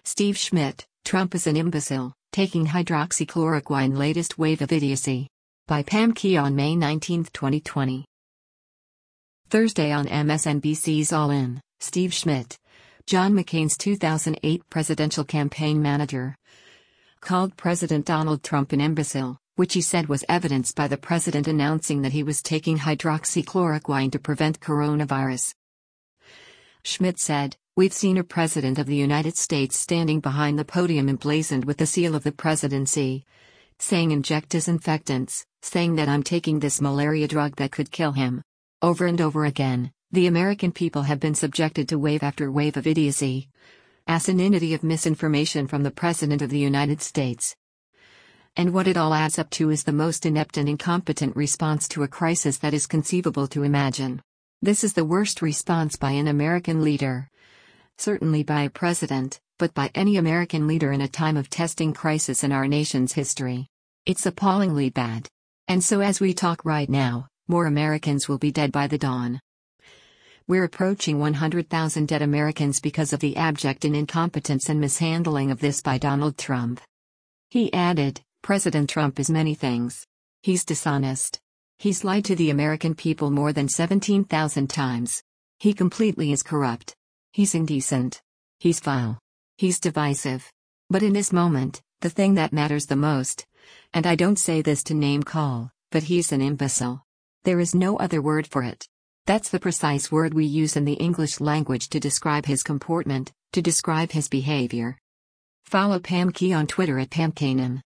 Steve Schmidt, Trump is an imbecile, taking hydroxychloroquine, latest wave of idiocy. By Pam Keon, May 19, 2020. Thursday on MSNBC's All In, Steve Schmidt, John McCain's 2008 presidential campaign manager, called President Donald Trump an imbecile, which he said was evidenced by the president announcing that he was taking hydroxychloroquine to prevent coronavirus. Schmidt said, "We've seen a president of the United States standing behind the podium emblazoned with the seal of the presidency, saying inject disinfectants, saying that I'm taking this malaria drug that could kill him." Over and over again, the American people have been subjected to wave after wave of idiocy, asininity of misinformation from the President of the United States. And what it all adds up to is the most inept and incompetent response to a crisis that is conceivable to imagine. This is the worst response by an American leader. Certainly by a president, but by any American leader in a time of testing crisis in our nation's history. It's appallingly bad. And so as we talk right now, more Americans will be dead by the dawn. We're approaching 100,000 dead Americans because of the abject incompetence and mishandling of this by Donald Trump. He added, President Trump is many things. He's dishonest. He's lied to the American people more than 17,000 times. He completely is corrupt. He's indecent. He's vile. He's divisive. But in this moment, the thing that matters the most, and I don't say this to name call, but he's an imbecile. There is no other word for it. That's the precise word we use in the English language to describe his comportment, to describe his behavior. Follow Pam Key on Twitter at PamKanan.